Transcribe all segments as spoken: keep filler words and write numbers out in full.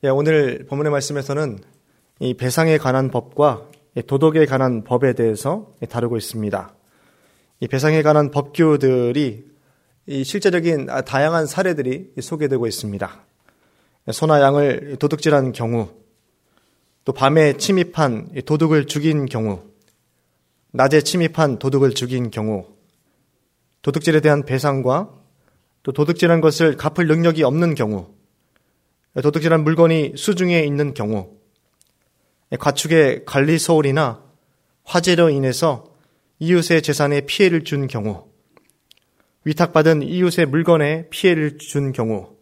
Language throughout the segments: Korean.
예, 오늘 본문의 말씀에서는 이 배상에 관한 법과 도덕에 관한 법에 대해서 다루고 있습니다. 이 배상에 관한 법규들이 이 실제적인 다양한 사례들이 소개되고 있습니다. 소나 양을 도둑질한 경우, 또 밤에 침입한 도둑을 죽인 경우, 낮에 침입한 도둑을 죽인 경우, 도둑질에 대한 배상과 또 도둑질한 것을 갚을 능력이 없는 경우, 도둑질한 물건이 수중에 있는 경우, 가축의 관리 소홀이나 화재로 인해서 이웃의 재산에 피해를 준 경우, 위탁받은 이웃의 물건에 피해를 준 경우,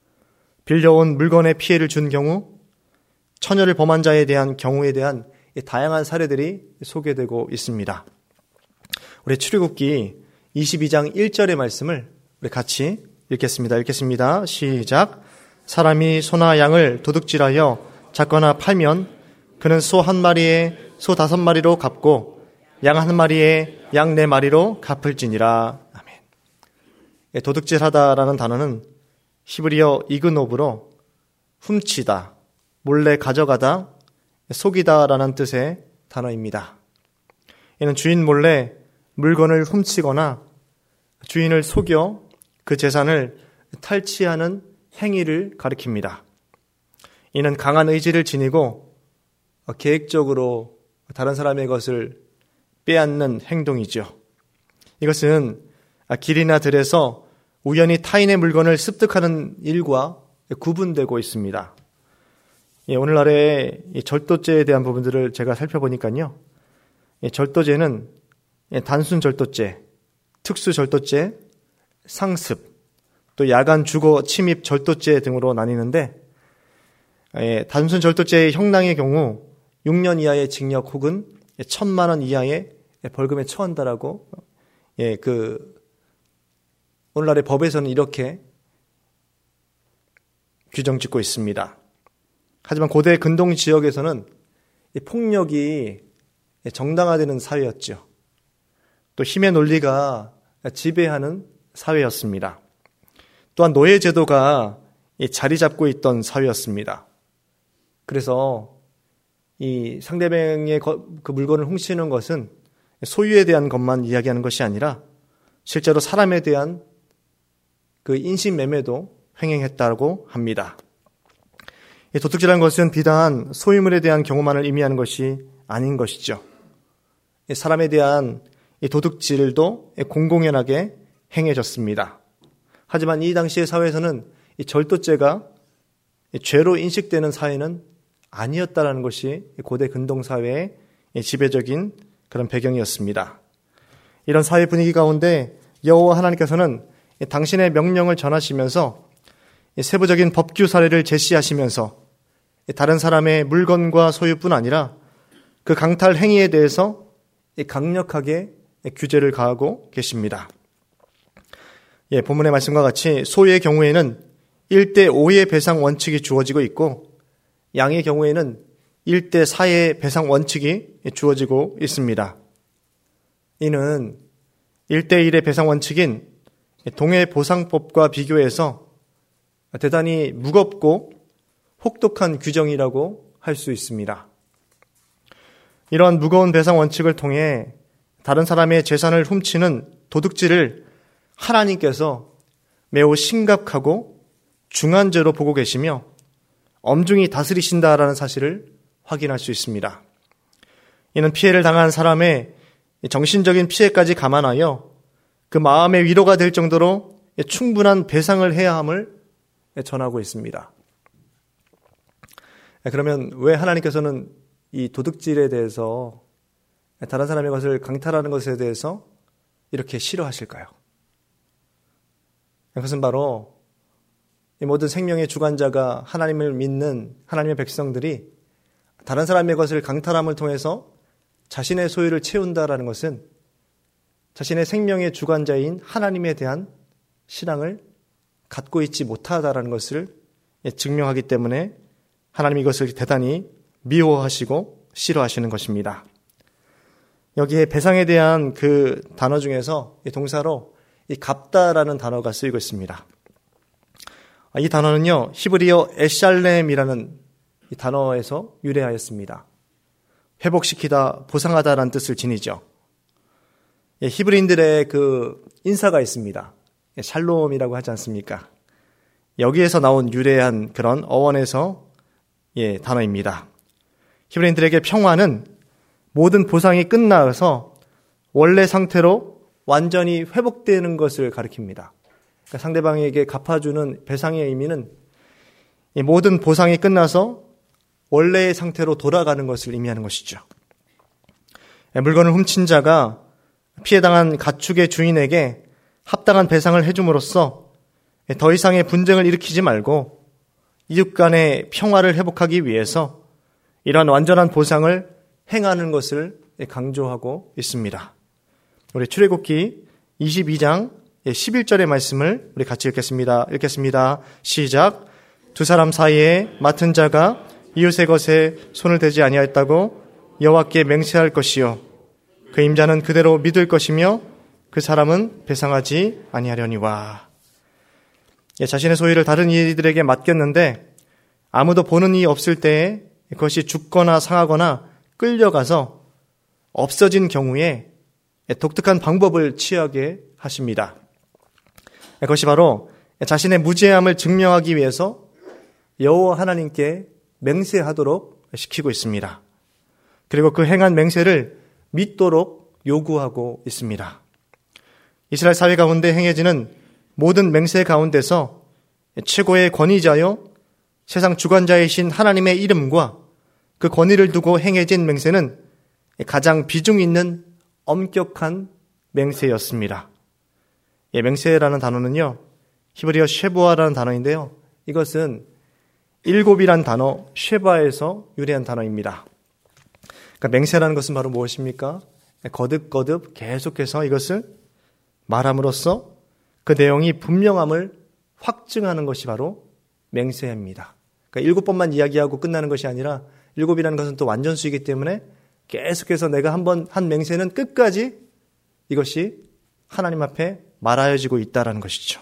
빌려온 물건에 피해를 준 경우, 처녀를 범한 자에 대한 경우에 대한 다양한 사례들이 소개되고 있습니다. 우리 출애굽기 이십이 장 일 절의 말씀을 우리 같이 읽겠습니다. 읽겠습니다. 시작. 사람이 소나 양을 도둑질하여 잡거나 팔면 그는 소 한 마리에 소 다섯 마리로 갚고 양 한 마리에 양 네 마리로 갚을지니라. 아멘. 도둑질하다라는 단어는 히브리어 이그노브로 훔치다, 몰래 가져가다, 속이다라는 뜻의 단어입니다. 이는 주인 몰래 물건을 훔치거나 주인을 속여 그 재산을 탈취하는 행위를 가리킵니다. 이는 강한 의지를 지니고 계획적으로 다른 사람의 것을 빼앗는 행동이죠. 이것은 길이나 들에서 우연히 타인의 물건을 습득하는 일과 구분되고 있습니다. 오늘날의 절도죄에 대한 부분들을 제가 살펴보니까요. 절도죄는 단순 절도죄, 특수 절도죄, 상습, 또 야간 주거 침입 절도죄 등으로 나뉘는데, 단순 절도죄의 형량의 경우 육 년 이하의 징역 혹은 천만 원 이하의 벌금에 처한다라고 예, 그 오늘날의 법에서는 이렇게 규정짓고 있습니다. 하지만 고대 근동 지역에서는 이 폭력이 정당화되는 사회였죠. 또 힘의 논리가 지배하는 사회였습니다. 또한 노예 제도가 자리 잡고 있던 사회였습니다. 그래서 이 상대방의 그 물건을 훔치는 것은 소유에 대한 것만 이야기하는 것이 아니라 실제로 사람에 대한 그 인신매매도 횡행했다고 합니다. 도둑질한 것은 비단 소유물에 대한 경우만을 의미하는 것이 아닌 것이죠. 사람에 대한 도둑질도 공공연하게 행해졌습니다. 하지만 이 당시의 사회에서는 이 절도죄가 죄로 인식되는 사회는 아니었다라는 것이 고대 근동 사회의 지배적인 그런 배경이었습니다. 이런 사회 분위기 가운데 여호와 하나님께서는 당신의 명령을 전하시면서 세부적인 법규 사례를 제시하시면서 다른 사람의 물건과 소유뿐 아니라 그 강탈 행위에 대해서 강력하게 규제를 가하고 계십니다. 예, 본문의 말씀과 같이 소의 경우에는 일 대 오의 배상 원칙이 주어지고 있고 양의 경우에는 일 대 사의 배상 원칙이 주어지고 있습니다. 이는 일 대 일의 배상 원칙인 동해보상법과 비교해서 대단히 무겁고 혹독한 규정이라고 할 수 있습니다. 이런 무거운 배상 원칙을 통해 다른 사람의 재산을 훔치는 도둑질을 하나님께서 매우 심각하고 중한 죄로 보고 계시며 엄중히 다스리신다라는 사실을 확인할 수 있습니다. 이는 피해를 당한 사람의 정신적인 피해까지 감안하여 그 마음의 위로가 될 정도로 충분한 배상을 해야 함을 전하고 있습니다. 그러면 왜 하나님께서는 이 도둑질에 대해서 다른 사람의 것을 강탈하는 것에 대해서 이렇게 싫어하실까요? 그것은 바로 이 모든 생명의 주관자가 하나님을 믿는 하나님의 백성들이 다른 사람의 것을 강탈함을 통해서 자신의 소유를 채운다라는 것은 자신의 생명의 주관자인 하나님에 대한 신앙을 갖고 있지 못하다라는 것을 증명하기 때문에 하나님이 이것을 대단히 미워하시고 싫어하시는 것입니다. 여기에 배상에 대한 그 단어 중에서 이 동사로 이 갚다라는 단어가 쓰이고 있습니다. 이 단어는요, 히브리어 에샬렘이라는 이 단어에서 유래하였습니다. 회복시키다, 보상하다라는 뜻을 지니죠. 예, 히브리인들의 그 인사가 있습니다. 예, 샬롬이라고 하지 않습니까? 여기에서 나온 유래한 그런 어원에서 예, 단어입니다. 히브리인들에게 평화는 모든 보상이 끝나서 원래 상태로 완전히 회복되는 것을 가리킵니다. 그러니까 상대방에게 갚아주는 배상의 의미는 이 모든 보상이 끝나서 원래의 상태로 돌아가는 것을 의미하는 것이죠. 물건을 훔친 자가 피해당한 가축의 주인에게 합당한 배상을 해줌으로써 더 이상의 분쟁을 일으키지 말고 이웃 간의 평화를 회복하기 위해서 이러한 완전한 보상을 행하는 것을 강조하고 있습니다. 우리 출애굽기 이십이 장 십일 절의 말씀을 우리 같이 읽겠습니다. 읽겠습니다. 시작. 두 사람 사이에 맡은 자가 이웃의 것에 손을 대지 아니하였다고 여호와께 맹세할 것이요 그 임자는 그대로 믿을 것이며 그 사람은 배상하지 아니하려니와. 예, 자신의 소유를 다른 이들에게 맡겼는데 아무도 보는 이 없을 때에 그것이 죽거나 상하거나 끌려가서 없어진 경우에 독특한 방법을 취하게 하십니다. 그것이 바로 자신의 무죄함을 증명하기 위해서 여호와 하나님께 맹세하도록 시키고 있습니다. 그리고 그 행한 맹세를 믿도록 요구하고 있습니다. 이스라엘 사회 가운데 행해지는 모든 맹세 가운데서 최고의 권위자요 세상 주관자이신 하나님의 이름과 그 권위를 두고 행해진 맹세는 가장 비중 있는 엄격한 맹세였습니다. 예, 맹세라는 단어는요, 히브리어 쉐부아라는 단어인데요. 이것은 일곱이란 단어, 쉐바에서 유래한 단어입니다. 그러니까 맹세라는 것은 바로 무엇입니까? 거듭거듭 계속해서 이것을 말함으로써 그 내용이 분명함을 확증하는 것이 바로 맹세입니다. 그러니까 일곱 번만 이야기하고 끝나는 것이 아니라 일곱이라는 것은 또 완전수이기 때문에 계속해서 내가 한번 한 맹세는 끝까지 이것이 하나님 앞에 말하여지고 있다는 것이죠.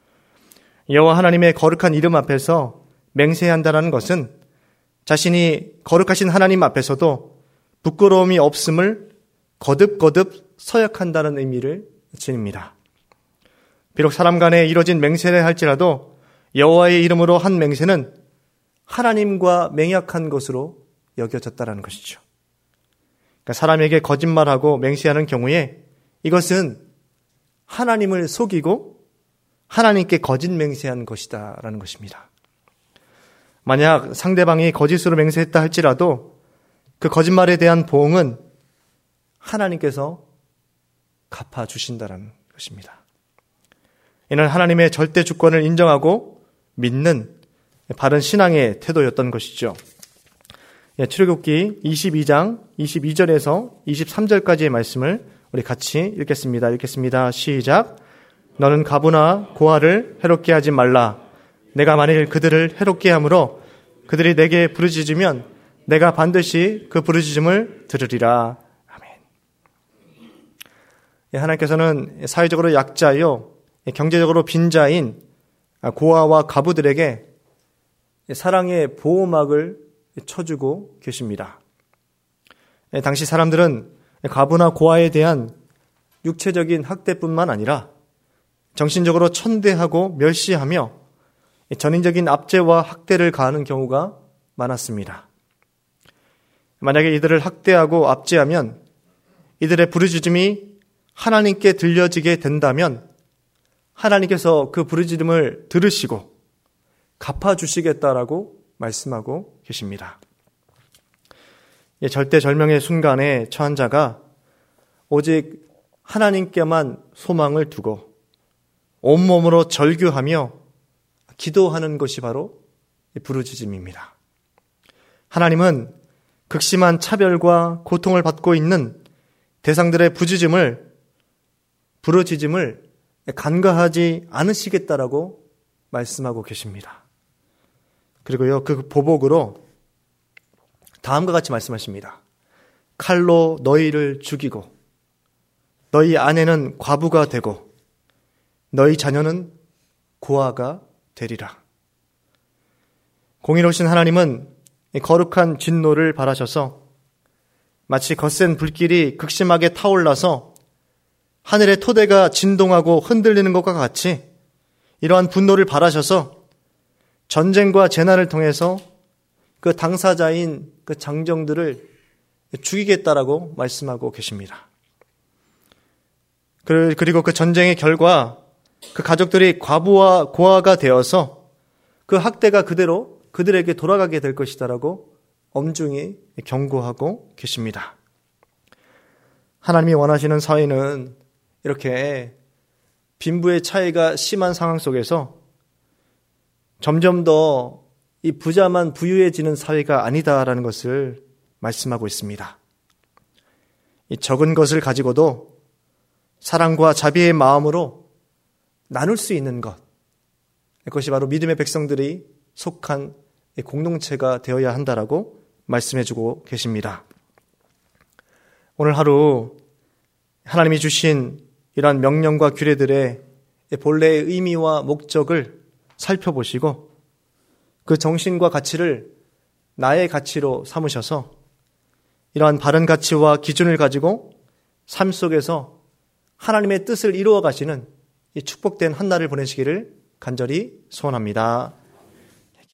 여호와 하나님의 거룩한 이름 앞에서 맹세한다는 것은 자신이 거룩하신 하나님 앞에서도 부끄러움이 없음을 거듭거듭 서약한다는 의미를 지닙니다. 비록 사람 간에 이루어진 맹세를 할지라도 여호와의 이름으로 한 맹세는 하나님과 맹약한 것으로 여겨졌다는 것이죠. 그러니까 사람에게 거짓말하고 맹세하는 경우에 이것은 하나님을 속이고 하나님께 거짓 맹세한 것이다라는 것입니다. 만약 상대방이 거짓으로 맹세했다 할지라도 그 거짓말에 대한 보응은 하나님께서 갚아주신다는 것입니다. 이는 하나님의 절대 주권을 인정하고 믿는 바른 신앙의 태도였던 것이죠. 출애굽기 이십이 장 이십이 절에서 이십삼 절까지의 말씀을 우리 같이 읽겠습니다. 읽겠습니다. 시작. 너는 가부나 고아를 해롭게 하지 말라. 내가 만일 그들을 해롭게 함으로 그들이 내게 부르짖으면 내가 반드시 그 부르짖음을 들으리라. 아멘. 하나님께서는 사회적으로 약자요, 경제적으로 빈자인 고아와 가부들에게 사랑의 보호막을 쳐주고 계십니다. 당시 사람들은 가부나 고아에 대한 육체적인 학대뿐만 아니라 정신적으로 천대하고 멸시하며 전인적인 압제와 학대를 가하는 경우가 많았습니다. 만약에 이들을 학대하고 압제하면 이들의 부르짖음이 하나님께 들려지게 된다면 하나님께서 그 부르짖음을 들으시고 갚아주시겠다라고 말씀하고 계십니다. 절대절명의 순간에 처한 자가 오직 하나님께만 소망을 두고 온몸으로 절규하며 기도하는 것이 바로 부르짖음입니다. 하나님은 극심한 차별과 고통을 받고 있는 대상들의 부르짖음을 부르짖음을 간과하지 않으시겠다라고 말씀하고 계십니다. 그리고요, 그 보복으로 다음과 같이 말씀하십니다. 칼로 너희를 죽이고 너희 아내는 과부가 되고 너희 자녀는 고아가 되리라. 공의로우신 하나님은 거룩한 진노를 발하셔서 마치 거센 불길이 극심하게 타올라서 하늘의 토대가 진동하고 흔들리는 것과 같이 이러한 분노를 발하셔서 전쟁과 재난을 통해서 그 당사자인 그 장정들을 죽이겠다라고 말씀하고 계십니다. 그리고 그 전쟁의 결과 그 가족들이 과부와 고아가 되어서 그 학대가 그대로 그들에게 돌아가게 될 것이다라고 엄중히 경고하고 계십니다. 하나님이 원하시는 사회는 이렇게 빈부의 차이가 심한 상황 속에서 점점 더 이 부자만 부유해지는 사회가 아니다라는 것을 말씀하고 있습니다. 이 적은 것을 가지고도 사랑과 자비의 마음으로 나눌 수 있는 것, 그것이 바로 믿음의 백성들이 속한 공동체가 되어야 한다라고 말씀해주고 계십니다. 오늘 하루 하나님이 주신 이러한 명령과 규례들의 본래의 의미와 목적을 살펴보시고 그 정신과 가치를 나의 가치로 삼으셔서 이러한 바른 가치와 기준을 가지고 삶 속에서 하나님의 뜻을 이루어 가시는 이 축복된 한 날을 보내시기를 간절히 소원합니다.